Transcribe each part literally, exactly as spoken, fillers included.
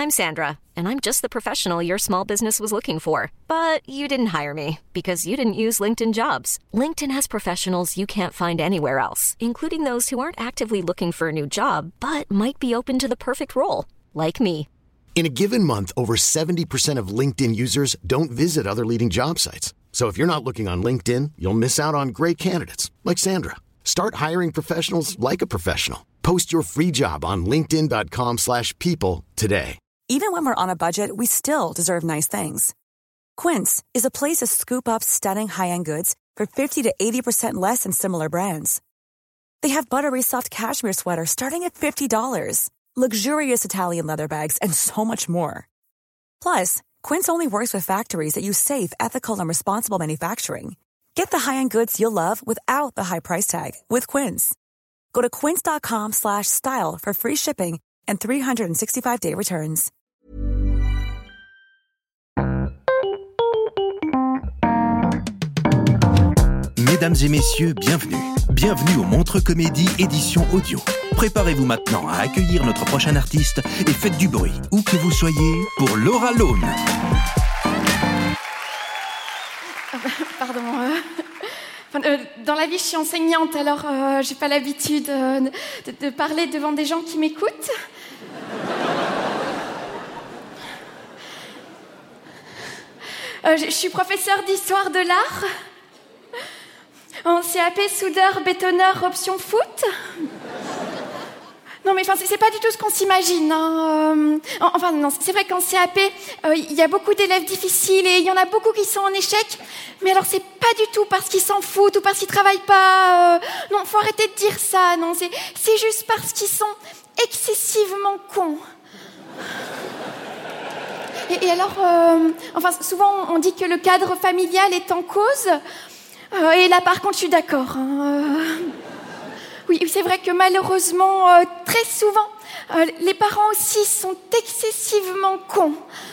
I'm Sandra, and I'm just the professional your small business was looking for. But you didn't hire me because you didn't use LinkedIn Jobs. LinkedIn has professionals you can't find anywhere else, including those who aren't actively looking for a new job, but might be open to the perfect role, like me. In a given month, over seventy percent of LinkedIn users don't visit other leading job sites. So if you're not looking on LinkedIn, you'll miss out on great candidates like Sandra. Start hiring professionals like a professional. Post your free job on linkedin.com slash people today. Even when we're on a budget, we still deserve nice things. Quince is a place to scoop up stunning high-end goods for fifty to eighty percent less than similar brands. They have buttery soft cashmere sweaters starting at fifty dollars, luxurious Italian leather bags, and so much more. Plus, Quince only works with factories that use safe, ethical, and responsible manufacturing. Get the high-end goods you'll love without the high price tag with Quince. Go to quince.com slash style for free shipping and three sixty-five day returns. Mesdames et messieurs, bienvenue. Bienvenue au Montreux Comédie édition audio. Préparez-vous maintenant à accueillir notre prochain artiste et faites du bruit, où que vous soyez, pour Laura Lone. Pardon. Euh... Enfin, euh, dans la vie, je suis enseignante, alors euh, j'ai pas l'habitude euh, de, de parler devant des gens qui m'écoutent. Euh, je, je suis professeure d'histoire de l'art. En C A P, soudeur, bétonneur, option foot. Non, mais enfin, c'est, c'est pas du tout ce qu'on s'imagine. Hein. Euh, enfin, non, c'est vrai qu'en C A P, euh, il y a beaucoup d'élèves difficiles et il y en a beaucoup qui sont en échec. Mais alors, c'est pas du tout parce qu'ils s'en foutent ou parce qu'ils travaillent pas. Euh, non, faut arrêter de dire ça. Non, c'est, c'est juste parce qu'ils sont excessivement cons. Et, et alors, euh, enfin, souvent, on dit que le cadre familial est en cause. Euh, et là, par contre, je suis d'accord. Hein. Euh, Oui, c'est vrai que malheureusement, euh, très souvent, euh, les parents aussi sont excessivement cons.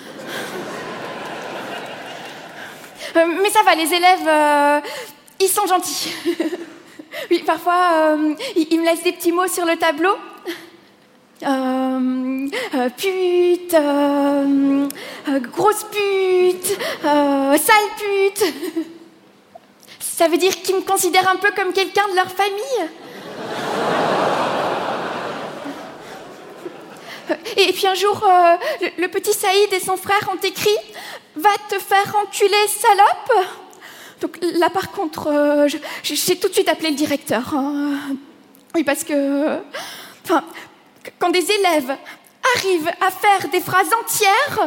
Euh, mais ça va, les élèves, euh, ils sont gentils. Oui, parfois, euh, ils, ils me laissent des petits mots sur le tableau. Euh, euh, pute, euh, euh, grosse pute, euh, sale pute. Ça veut dire qu'ils me considèrent un peu comme quelqu'un de leur famille. Et puis un jour, euh, le, le petit Saïd et son frère ont écrit « Va te faire enculer, salope !» Donc là, par contre, euh, je, j'ai tout de suite appelé le directeur. Hein. Oui, parce que... Enfin, quand des élèves arrivent à faire des phrases entières...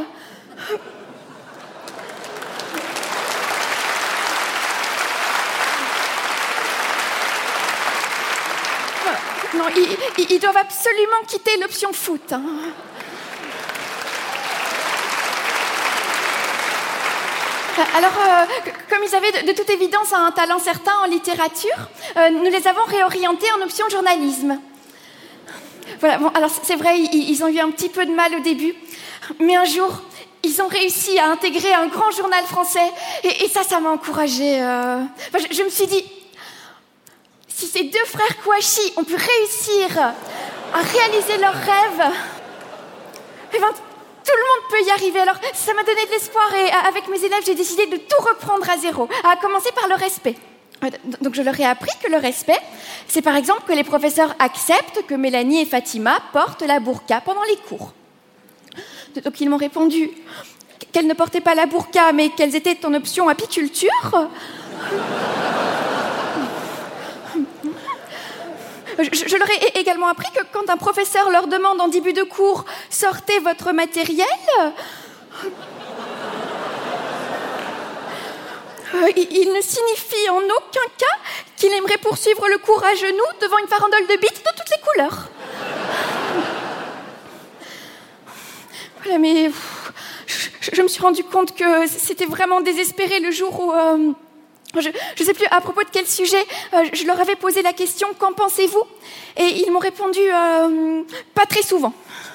Non, ils, ils doivent absolument quitter l'option foot. Hein. Alors, euh, comme ils avaient de, de toute évidence un talent certain en littérature, euh, nous les avons réorientés en option journalisme. Voilà, bon, alors c'est vrai, ils, ils ont eu un petit peu de mal au début, mais un jour, ils ont réussi à intégrer un grand journal français, et, et ça, ça m'a encouragée. Euh... Enfin, je, je me suis dit... Si ces deux frères Kouachi ont pu réussir à réaliser leurs rêves, eh ben, tout le monde peut y arriver. Alors, ça m'a donné de l'espoir et avec mes élèves, j'ai décidé de tout reprendre à zéro, à commencer par le respect. Donc, je leur ai appris que le respect, c'est par exemple que les professeurs acceptent que Mélanie et Fatima portent la burqa pendant les cours. Donc, ils m'ont répondu qu'elles ne portaient pas la burqa, mais qu'elles étaient en option apiculture. Je, je leur ai également appris que quand un professeur leur demande en début de cours « Sortez votre matériel », euh, il ne signifie en aucun cas qu'il aimerait poursuivre le cours à genoux devant une farandole de bites de toutes les couleurs. Voilà, mais je, je me suis rendu compte que c'était vraiment désespéré le jour où... Euh, Je ne sais plus à propos de quel sujet, euh, je leur avais posé la question « Qu'en pensez-vous » Et ils m'ont répondu euh, « Pas très souvent ».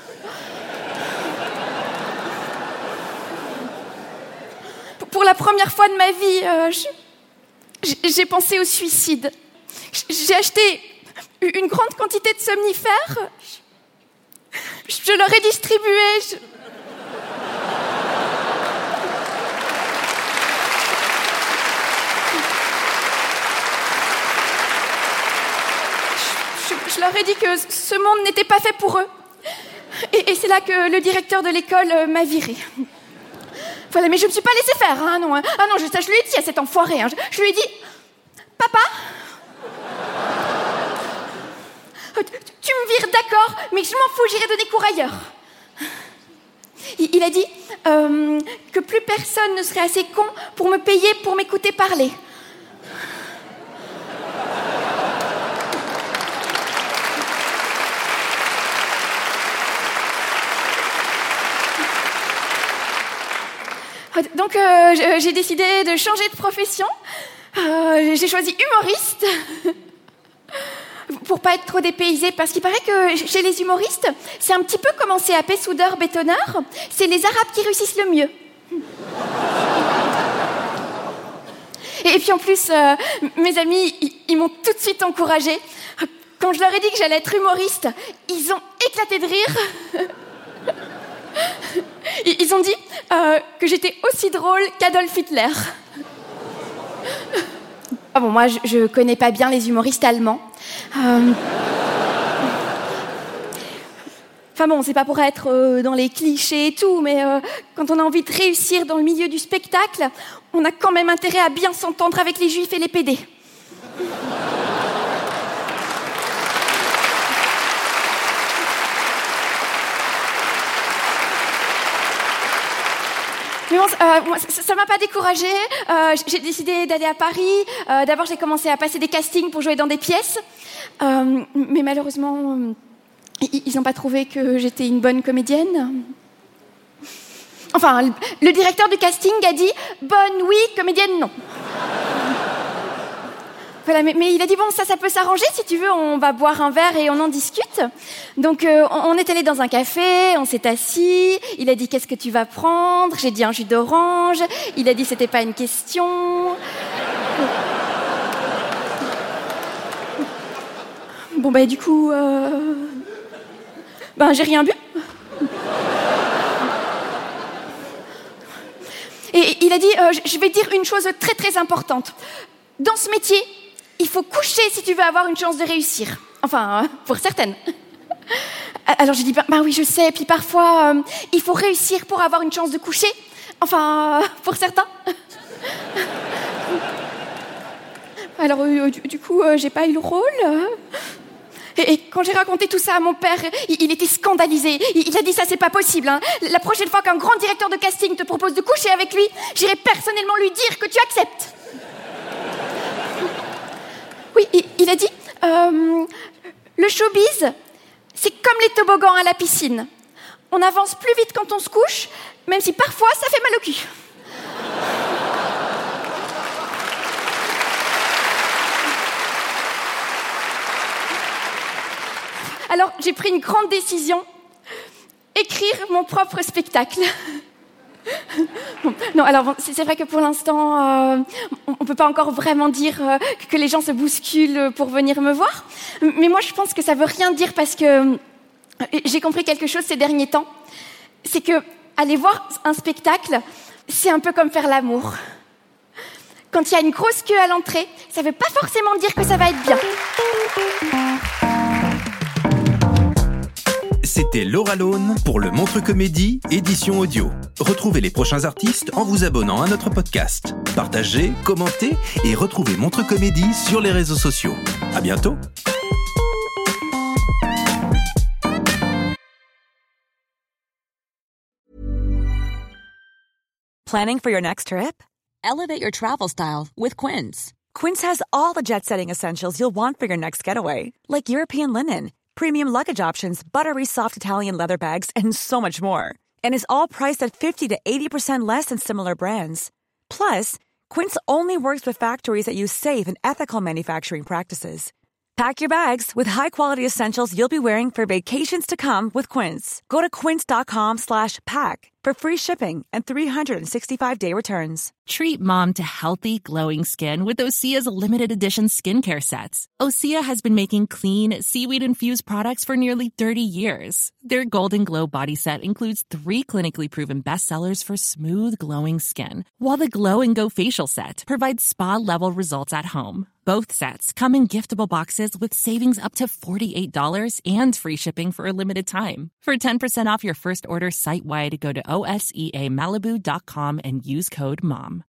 Pour la première fois de ma vie, euh, je, j'ai pensé au suicide. J'ai acheté une grande quantité de somnifères, je, je leur ai distribué... Je... ai dit que ce monde n'était pas fait pour eux. Et, et c'est là que le directeur de l'école euh, m'a virée. Voilà, mais je me suis pas laissée faire, hein, non. Hein. Ah non, je, ça, je lui ai dit à cet enfoiré, hein, je, je lui ai dit, papa, tu, tu me vires, d'accord, mais je m'en fous, j'irai donner cours ailleurs. Il, il a dit euh, que plus personne ne serait assez con pour me payer pour m'écouter parler. Donc euh, j'ai décidé de changer de profession. Euh, j'ai choisi humoriste pour pas être trop dépaysée, parce qu'il paraît que chez les humoristes, c'est un petit peu comme en C A P soudeur bétonneur, c'est les Arabes qui réussissent le mieux. Et puis en plus, euh, mes amis, ils, ils m'ont tout de suite encouragée. Quand je leur ai dit que j'allais être humoriste, ils ont éclaté de rire. Ils ont dit euh, que j'étais aussi drôle qu'Adolf Hitler. Ah bon, moi, je, je connais pas bien les humoristes allemands. Euh... Enfin bon, c'est pas pour être euh, dans les clichés et tout, mais euh, quand on a envie de réussir dans le milieu du spectacle, on a quand même intérêt à bien s'entendre avec les juifs et les pédés. Mais bon, euh, moi, ça ne m'a pas découragée. Euh, j'ai décidé d'aller à Paris. Euh, d'abord, j'ai commencé à passer des castings pour jouer dans des pièces. Euh, mais malheureusement, euh, ils n'ont pas trouvé que j'étais une bonne comédienne. Enfin, le, le directeur du casting a dit « bonne, oui, comédienne, non ». Voilà, mais, mais il a dit, bon, ça, ça peut s'arranger, si tu veux, on va boire un verre et on en discute. Donc, euh, on, on est allé dans un café, on s'est assis, il a dit, qu'est-ce que tu vas prendre? J'ai dit, un jus d'orange. Il a dit, c'était pas une question. Bon, bah, du coup, euh... ben, j'ai rien bu. Et il a dit, euh, je vais te dire une chose très, très importante. Dans ce métier, il faut coucher si tu veux avoir une chance de réussir. Enfin, euh, pour certaines. Alors j'ai dit, bah, bah oui, je sais. Puis parfois, euh, il faut réussir pour avoir une chance de coucher. Enfin, euh, pour certains. Alors euh, du, du coup, euh, j'ai pas eu le rôle. Et, et quand j'ai raconté tout ça à mon père, il, il était scandalisé. Il, il a dit, ça, c'est pas possible. Hein. La prochaine fois qu'un grand directeur de casting te propose de coucher avec lui, j'irai personnellement lui dire que tu acceptes. Oui, il a dit, euh, le showbiz, c'est comme les toboggans à la piscine. On avance plus vite quand on se couche, même si parfois ça fait mal au cul. Alors, j'ai pris une grande décision, écrire mon propre spectacle. Bon, non, alors bon, c'est, c'est vrai que pour l'instant, euh, on ne peut pas encore vraiment dire euh, que les gens se bousculent pour venir me voir. Mais moi, je pense que ça veut rien dire parce que euh, j'ai compris quelque chose ces derniers temps. C'est que aller voir un spectacle, c'est un peu comme faire l'amour. Quand il y a une grosse queue à l'entrée, ça ne veut pas forcément dire que ça va être bien. C'était Laura Lone pour le Montre Comédie, édition audio. Retrouvez les prochains artistes en vous abonnant à notre podcast. Partagez, commentez et retrouvez Montre Comédie sur les réseaux sociaux. À bientôt. Planning for your next trip? Elevate your travel style with Quince. Quince has all the jet-setting essentials you'll want for your next getaway, like European linen, premium luggage options, buttery soft Italian leather bags, and so much more. And is all priced at fifty to eighty percent less than similar brands. Plus, Quince only works with factories that use safe and ethical manufacturing practices. Pack your bags with high-quality essentials you'll be wearing for vacations to come with Quince. Go to quince.com slash pack for free shipping and three sixty-five day returns. Treat mom to healthy, glowing skin with Osea's limited edition skincare sets. Osea has been making clean, seaweed-infused products for nearly thirty years. Their Golden Glow body set includes three clinically proven bestsellers for smooth, glowing skin, while the Glow and Go facial set provides spa-level results at home. Both sets come in giftable boxes with savings up to forty-eight dollars and free shipping for a limited time. For ten percent off your first order site-wide, go to O S E A Malibu dot com and use code MOM.